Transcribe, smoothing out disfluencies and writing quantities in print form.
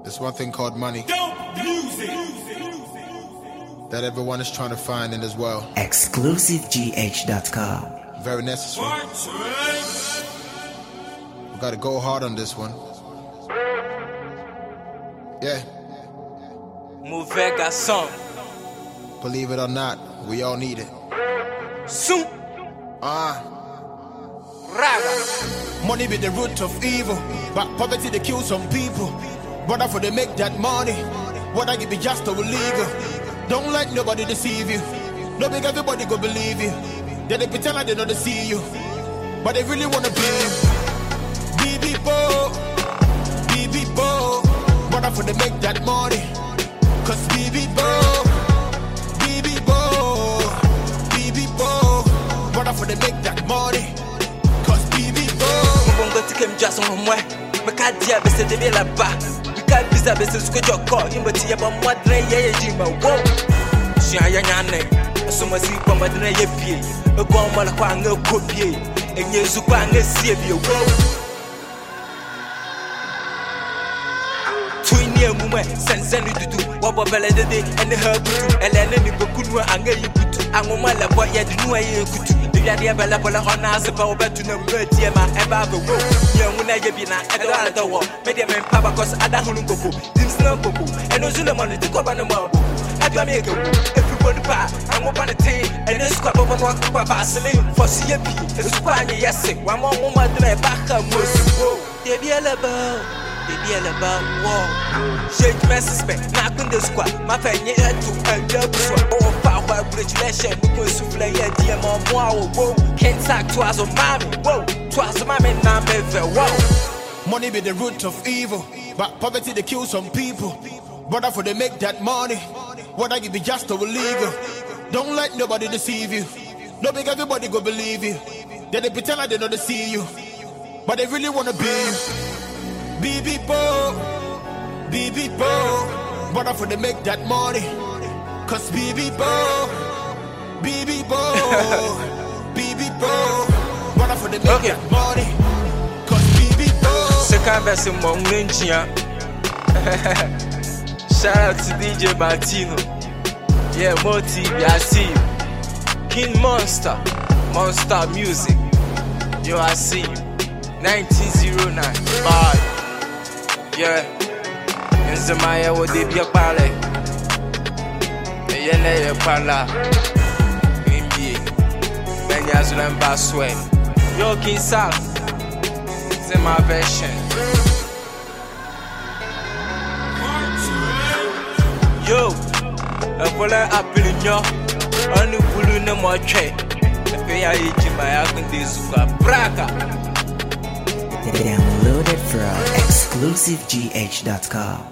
There's one thing called money that everyone is trying to find in this world. ExclusiveGH.com. Very necessary. We gotta go hard on this one. Yeah. Mauvais garçon. Believe it or not, we all need it. Soon. Raga. Money be the root of evil, but poverty they kill some people. Brother, for they make that money, what I give be just or illegal. Don't let nobody deceive you. No make everybody go believe you. Then they pretend like they don't see you, but they really wanna be you. BB Bo, brother, for they make that money. Cause BB Bo, brother, for they make that money. Cause BB Bo. Mbongo tikem jason mwe. Makadia bese de be la ba. Bika biza bese suko joko. Imboti yaba mwadre ye jima wo. Shia ya nyane. Asoma si kwa madre ye pie. Ego mala kwa nge kopie. Enye zu kwa nge sie bi wo. Twini emumwe senseni dudu. Wabo bele dede ene habutu. Elene ni bokunu ange yibutu. Angoma la boy ye dinu ye kutu. Biya bela bela hona se pa obetu na mreti ma eba go. Ye na ye bi na edo ala dawo. Media men papa cause ada hunu koko. Dims na koko. Eno zule manu tiko ba na mabo. Adwa me ego. Everybody pa. Ango pa na te. Eno skwa baba no akwa ba sele. Fosi ye bi. Skwa anye yese. Wa mo mo madre ba ka mosu. They be all about war. Shake my suspect, not in the squad. My family had to end up all power congratulations. Because souffle ya DM on moi. Whoa, can't talk to us on mommy. Whoa, twice mommy now ever. Whoa. Money be the root of evil, but poverty they kill some people. Brother, for they make that money, what I give be just or illegal. Don't let nobody deceive you. No make everybody go believe you. Then they pretend like they don't see you, but they really wanna be you. BB Bo, brother, for they make that money. Cause BB Bo, brother, for they make that money. Cause BB Bo. Second verse in Monginja. Shout out to DJ Martino. Yeah, Moti, I see you. King Monster Music. Yo, I see you. 1909. Bye. Yeah, in Zamaya would they be a pale? Yene pala. NBA. Benyazulan Basway. Yo, King South. It's in my version. Yo, a polar apple in your only blue no more trade. The pay I eat in my Agundizuka. Braga. Downloaded from ExclusiveGH.com.